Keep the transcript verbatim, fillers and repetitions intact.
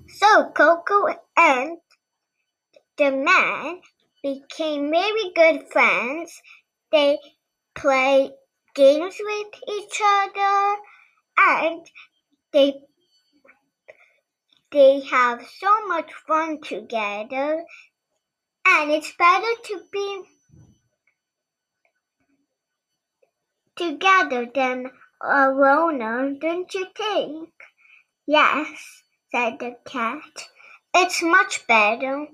So Coco and the man became very good friends. They play games with each other and they they have so much fun together, and it's better to be together than alone, don't you think? Yes, said the cat. It's much better.